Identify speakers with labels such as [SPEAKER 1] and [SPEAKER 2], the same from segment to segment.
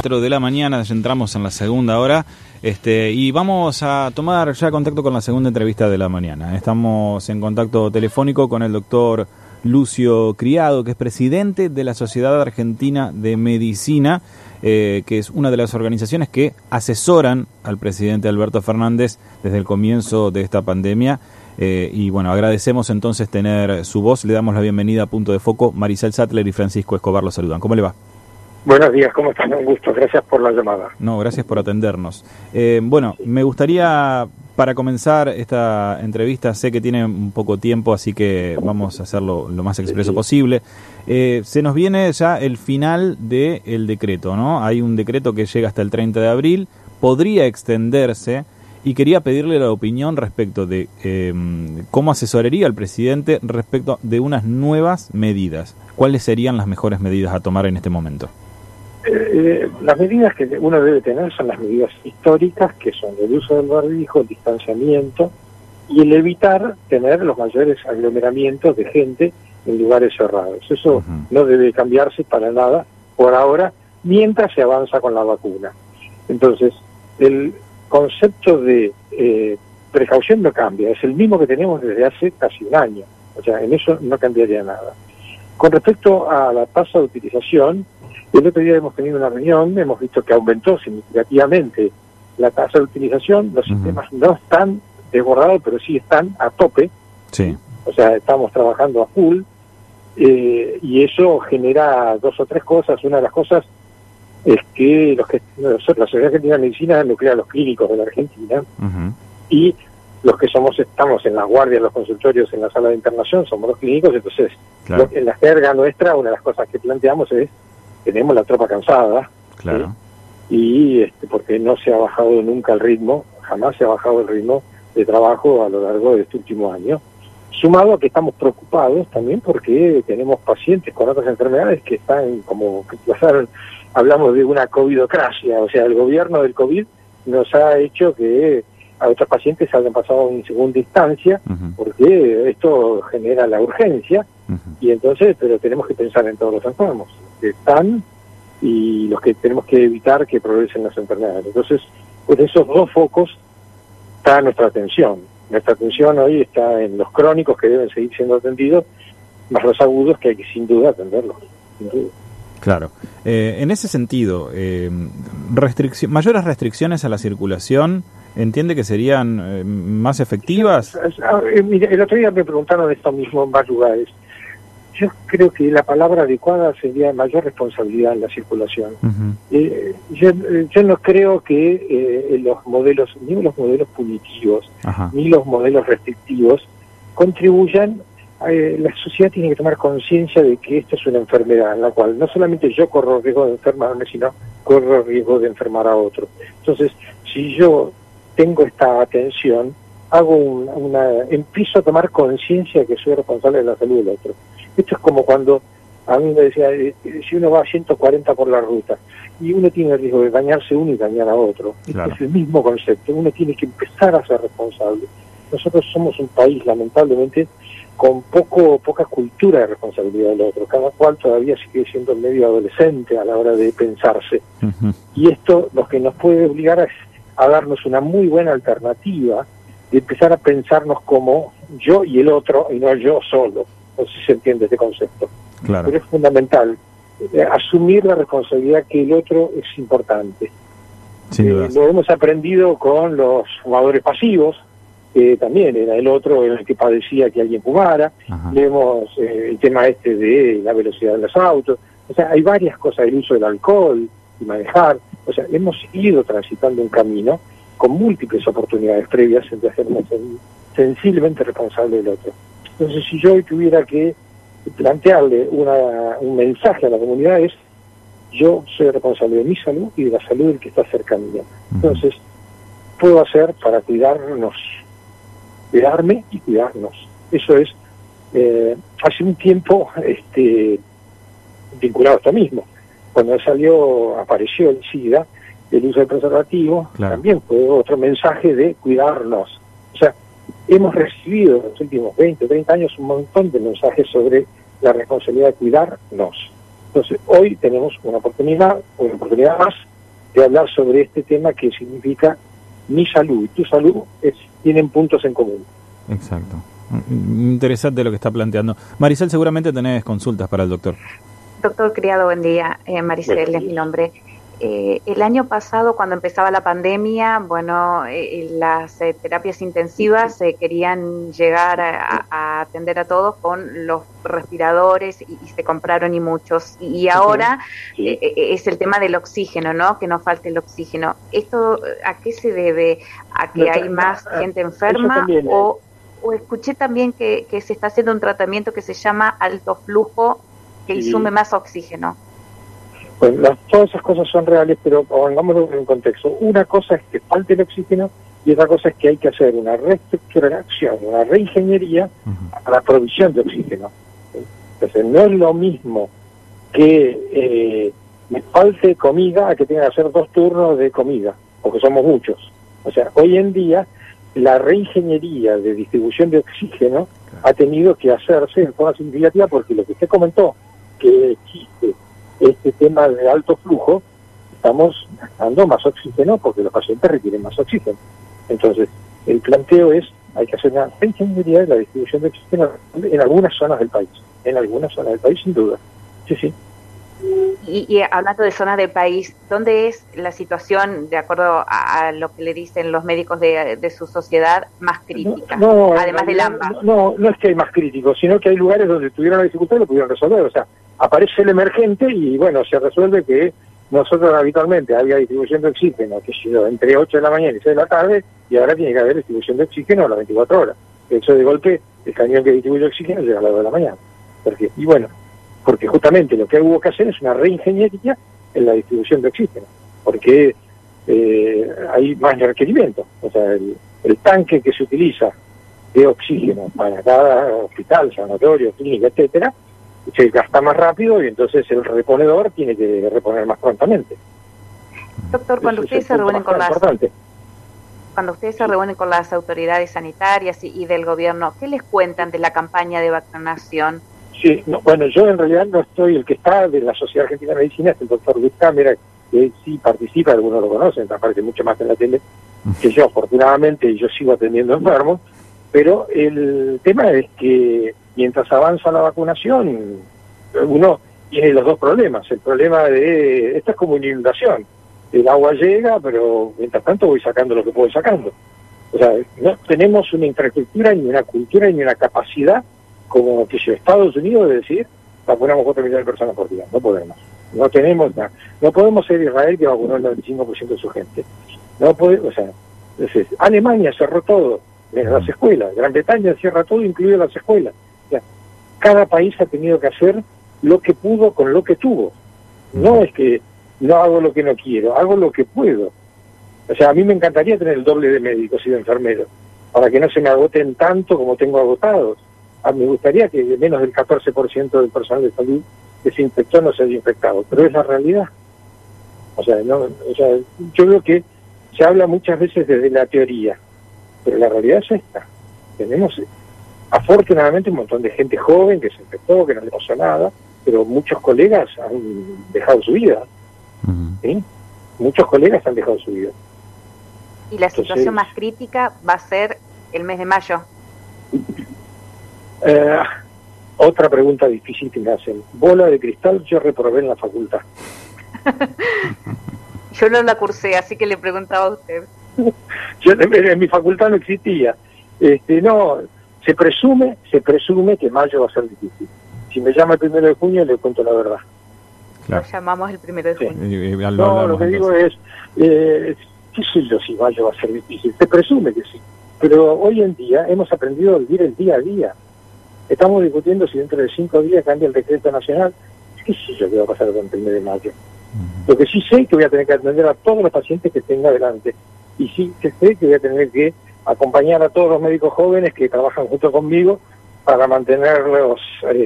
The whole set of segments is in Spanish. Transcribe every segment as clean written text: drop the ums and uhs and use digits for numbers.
[SPEAKER 1] 4 de la mañana, ya entramos en la segunda hora y vamos a tomar ya contacto con la segunda entrevista de la mañana. Estamos en contacto telefónico con el doctor Lucio Criado, que es presidente de la Sociedad Argentina de Medicina, que es una de las organizaciones que asesoran al presidente Alberto Fernández desde el comienzo de esta pandemia. Y bueno, agradecemos entonces tener su voz. Le damos la bienvenida a Punto de Foco. Maricel Sattler y Francisco Escobar los saludan. ¿Cómo le va?
[SPEAKER 2] Buenos días, ¿cómo están? Un gusto, gracias por la llamada.
[SPEAKER 1] No, gracias por atendernos. Bueno, me gustaría, para comenzar esta entrevista, sé que tiene un poco tiempo, así que vamos a hacerlo lo más expreso posible. Se nos viene ya el final del decreto, ¿no? Hay un decreto que llega hasta el 30 de abril, podría extenderse, y quería pedirle la opinión respecto de cómo asesoraría al presidente respecto de unas nuevas medidas. ¿Cuáles serían las mejores medidas a tomar en este momento?
[SPEAKER 2] Las medidas que uno debe tener son las medidas históricas, que son el uso del barbijo, el distanciamiento y el evitar tener los mayores aglomeramientos de gente en lugares cerrados. Eso no debe cambiarse para nada por ahora, mientras se avanza con la vacuna. Entonces, el concepto de precaución no cambia, es el mismo que tenemos desde hace casi un año. O sea, en eso no cambiaría nada. Con respecto a la tasa de utilización, el otro día hemos tenido una reunión, hemos visto que aumentó significativamente la tasa de utilización, los sistemas no están desbordados, pero sí están a tope. Sí. O sea, estamos trabajando a full, y eso genera dos o tres cosas. Una de las cosas es que la Sociedad Argentina de Medicina nuclea a los clínicos de la Argentina, y los que estamos en las guardias, en los consultorios, en la sala de internación, somos los clínicos. Entonces, claro, en la jerga nuestra, una de las cosas que planteamos es: tenemos la tropa cansada, claro, y porque no se ha bajado nunca el ritmo, jamás se ha bajado el ritmo de trabajo a lo largo de este último año, sumado a que estamos preocupados también porque tenemos pacientes con otras enfermedades que están como que pasaron. Hablamos de una covidocracia, o sea, el gobierno del COVID nos ha hecho que a otros pacientes hayan pasado en segunda instancia, porque esto genera la urgencia, y entonces, pero tenemos que pensar en todos los enfermos que están y los que tenemos que evitar que progresen las enfermedades. Entonces, pues esos dos focos está nuestra atención. Nuestra atención hoy está en los crónicos, que deben seguir siendo atendidos, más los agudos, que hay que sin duda atenderlos, sin duda. Claro. En ese sentido, mayores restricciones a la circulación, ¿entiende que serían más efectivas? Mira, el otro día me preguntaron esto mismo en varios lugares. Yo creo que la palabra adecuada sería mayor responsabilidad en la circulación. Yo no creo que los modelos, ni los modelos punitivos, ni los modelos restrictivos contribuyan. La sociedad tiene que tomar conciencia de que esta es una enfermedad en la cual no solamente yo corro riesgo de enfermarme, sino corro riesgo de enfermar a otro. Entonces, si yo tengo esta atención, empiezo a tomar conciencia de que soy responsable de la salud del otro. Esto es como cuando a mí me decía, si uno va a 140 por la ruta y uno tiene el riesgo de dañarse uno y dañar a otro, claro, es el mismo concepto. Uno tiene que empezar a ser responsable. Nosotros somos un país, lamentablemente, con poca cultura de responsabilidad del otro. Cada cual todavía sigue siendo medio adolescente a la hora de pensarse. Y esto lo que nos puede obligar es a darnos una muy buena alternativa de empezar a pensarnos como yo y el otro, y no yo solo. No sé si se entiende este concepto. Claro. Pero es fundamental asumir la responsabilidad que el otro es importante. Lo hemos aprendido con los fumadores pasivos, que también era el otro el que padecía que alguien fumara. Vemos el tema de la velocidad de los autos. O sea, hay varias cosas, el uso del alcohol y manejar. O sea, hemos ido transitando un camino con múltiples oportunidades previas de hacernos sensiblemente responsable del otro. Entonces, si yo hoy tuviera que plantearle un mensaje a la comunidad, es: yo soy responsable de mi salud y de la salud del que está cerca mío. Entonces, puedo hacer para cuidarme y cuidarnos. Eso es, hace un tiempo, vinculado a esto mismo. Cuando apareció el SIDA, el uso del preservativo, claro, también fue otro mensaje de cuidarnos. O sea, hemos recibido en los últimos 20 o 30 años un montón de mensajes sobre la responsabilidad de cuidarnos. Entonces, hoy tenemos una oportunidad más de hablar sobre este tema que significa mi salud y tu salud tienen puntos en común.
[SPEAKER 1] Exacto. Interesante lo que está planteando. Maricel, seguramente tenés consultas para el doctor.
[SPEAKER 3] Doctor Criado, buen día. Maricel es mi nombre. El año pasado, cuando empezaba la pandemia, las terapias intensivas querían llegar a atender a todos con los respiradores y se compraron y muchos. Y ahora es el tema del oxígeno, ¿no? Que no falte el oxígeno. ¿Esto a qué se debe? ¿A que hay más gente enferma? O escuché también que se está haciendo un tratamiento que se llama alto flujo, que insume más oxígeno.
[SPEAKER 2] Bueno, todas esas cosas son reales, pero pongámoslo en un contexto. Una cosa es que falte el oxígeno y otra cosa es que hay que hacer una reestructuración, una reingeniería a la provisión de oxígeno. Entonces, no es lo mismo que me falte comida a que tenga que hacer 2 turnos de comida, porque somos muchos. O sea, hoy en día la reingeniería de distribución de oxígeno ha tenido que hacerse en forma significativa porque lo que usted comentó, que existe este tema de alto flujo, estamos gastando más oxígeno porque los pacientes requieren más oxígeno. Entonces, el planteo es, hay que hacer una reingeniería de la distribución de oxígeno en algunas zonas del país. En algunas zonas del país, sin duda. Sí.
[SPEAKER 3] Y hablando de zonas del país, ¿dónde es la situación, de acuerdo a lo que le dicen los médicos de su sociedad, más crítica? Además del AMBA.
[SPEAKER 2] No es que hay más críticos, sino que hay lugares donde tuvieron la dificultad y lo pudieron resolver. O sea, aparece el emergente y se resuelve que nosotros habitualmente había distribución de oxígeno, entre 8 de la mañana y 6 de la tarde, y ahora tiene que haber distribución de oxígeno a las 24 horas. Eso de golpe, el camión que distribuye oxígeno llega a las 2 de la mañana. Porque justamente lo que hubo que hacer es una reingeniería en la distribución de oxígeno, porque hay más requerimientos. O sea, el tanque que se utiliza de oxígeno para cada hospital, sanatorio, clínica, etcétera, se gasta más rápido y entonces el reponedor tiene que reponer más prontamente.
[SPEAKER 3] Doctor, cuando ustedes se reúnen con las autoridades sanitarias y del gobierno, ¿qué les cuentan de la campaña de vacunación?
[SPEAKER 2] Sí, yo en realidad no estoy, el que está de la Sociedad Argentina de Medicina es el doctor Luis Cámara, que sí participa, algunos lo conocen, aparece mucho más en la tele que yo, afortunadamente, yo sigo atendiendo enfermos, pero el tema es que mientras avanza la vacunación, uno tiene los dos problemas. El problema de, esto es como una inundación, el agua llega, pero mientras tanto voy sacando lo que puedo sacando. O sea, no tenemos una infraestructura, ni una cultura, ni una capacidad como que si Estados Unidos de decir, vacunamos 4 millones de personas por día. No podemos. No tenemos nada. No podemos ser Israel que vacunó el 95% de su gente. No podemos, o sea, entonces, Alemania cerró todo, menos las escuelas. Gran Bretaña cierra todo, incluido las escuelas. O sea, cada país ha tenido que hacer lo que pudo con lo que tuvo. No es que no hago lo que no quiero, hago lo que puedo. O sea, a mí me encantaría tener el doble de médicos y de enfermeros, para que no se me agoten tanto como tengo agotados. Me gustaría que menos del 14% del personal de salud que se infectó no se haya infectado, pero es la realidad. Yo creo que se habla muchas veces desde la teoría, pero la realidad es esta. Tenemos, afortunadamente, un montón de gente joven que se infectó, que no le pasó nada, pero muchos colegas han dejado su vida. ¿Sí? Muchos colegas han dejado su vida.
[SPEAKER 3] Y la situación más crítica va a ser el mes de mayo.
[SPEAKER 2] Otra pregunta difícil que me hacen. Bola de cristal, yo reprobé en la facultad.
[SPEAKER 3] Yo no la cursé, así que le preguntaba a usted.
[SPEAKER 2] En mi facultad no existía. No, se presume que mayo va a ser difícil. Si me llama el 1 de junio, le cuento la verdad.
[SPEAKER 3] Claro. Lo llamamos el 1 de junio.
[SPEAKER 2] Sí. No, lo que digo es, qué sé yo si mayo va a ser difícil. Se presume que sí. Pero hoy en día hemos aprendido a vivir el día a día. Estamos discutiendo si dentro de 5 días cambia el decreto nacional. ¿Qué sé yo qué va a pasar con el 1 de mayo? Lo que sí sé es que voy a tener que atender a todos los pacientes que tenga delante. Y sí que sé que voy a tener que acompañar a todos los médicos jóvenes que trabajan junto conmigo para mantenerlos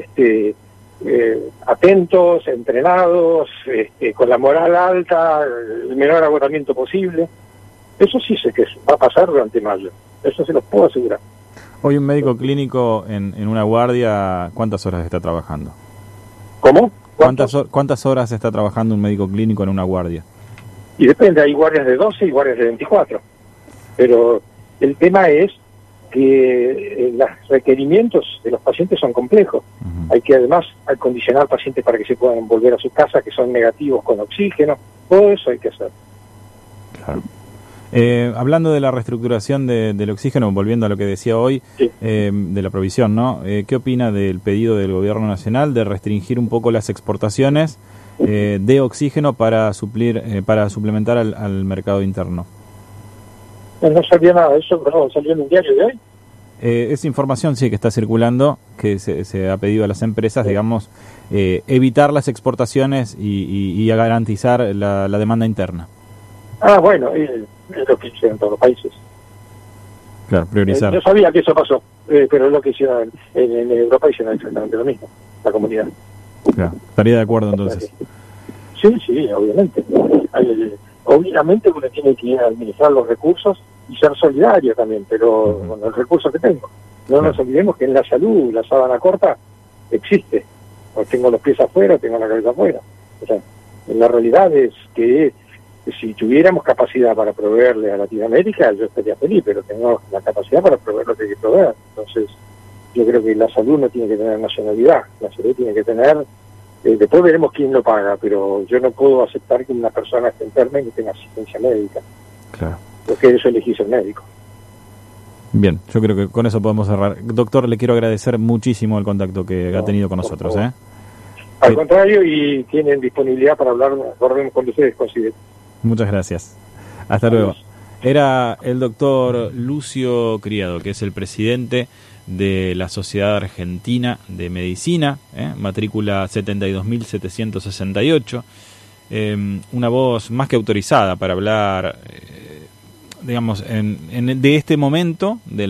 [SPEAKER 2] atentos, entrenados, con la moral alta, el menor agotamiento posible. Eso sí sé que va a pasar durante mayo. Eso se los puedo asegurar.
[SPEAKER 1] Hoy un médico clínico en una guardia, ¿cuántas horas está trabajando?
[SPEAKER 2] ¿Cómo?
[SPEAKER 1] ¿Cuántas horas está trabajando un médico clínico en una guardia?
[SPEAKER 2] Y depende, hay guardias de 12 y guardias de 24. Pero el tema es que los requerimientos de los pacientes son complejos. Hay que además acondicionar pacientes para que se puedan volver a su casa, que son negativos con oxígeno. Todo eso hay que hacer.
[SPEAKER 1] Claro. Hablando de la reestructuración del oxígeno, volviendo a lo que decía hoy,
[SPEAKER 2] sí,
[SPEAKER 1] de la provisión, ¿no? ¿Qué opina del pedido del Gobierno Nacional de restringir un poco las exportaciones de oxígeno para suplementar al mercado interno?
[SPEAKER 2] No sabía nada de eso, pero salió en un diario de hoy.
[SPEAKER 1] Es información, sí, que está circulando, que se ha pedido a las empresas, digamos, evitar las exportaciones y a garantizar la demanda interna.
[SPEAKER 2] Ah, bueno, es lo que hicieron todos los países.
[SPEAKER 1] Claro, priorizar.
[SPEAKER 2] Yo sabía que eso pasó, pero es lo que hicieron en Europa, hicieron exactamente lo mismo, la comunidad.
[SPEAKER 1] Claro, estaría de acuerdo entonces.
[SPEAKER 2] Sí, obviamente. Obviamente uno tiene que administrar los recursos y ser solidario también, pero con los recursos que tengo. No nos olvidemos que en la salud la sábana corta existe. O tengo los pies afuera, o tengo la cabeza afuera. O sea, la realidad es que si tuviéramos capacidad para proveerle a Latinoamérica, yo estaría feliz, pero tengo la capacidad para proveer lo que hay que proveer. Entonces, yo creo que la salud no tiene que tener nacionalidad, la salud tiene que tener... después veremos quién lo paga, pero yo no puedo aceptar que una persona esté enferma y no tenga asistencia médica.
[SPEAKER 1] Claro.
[SPEAKER 2] Porque eso elegí ser médico.
[SPEAKER 1] Bien, yo creo que con eso podemos cerrar. Doctor, le quiero agradecer muchísimo el contacto que ha tenido con nosotros.
[SPEAKER 2] Al contrario, y tienen disponibilidad para hablar cuando ustedes consideren.
[SPEAKER 1] Muchas gracias. Hasta luego. Era el doctor Lucio Criado, que es el presidente de la Sociedad Argentina de Medicina, matrícula 72.768, una voz más que autorizada para hablar, digamos, de este momento de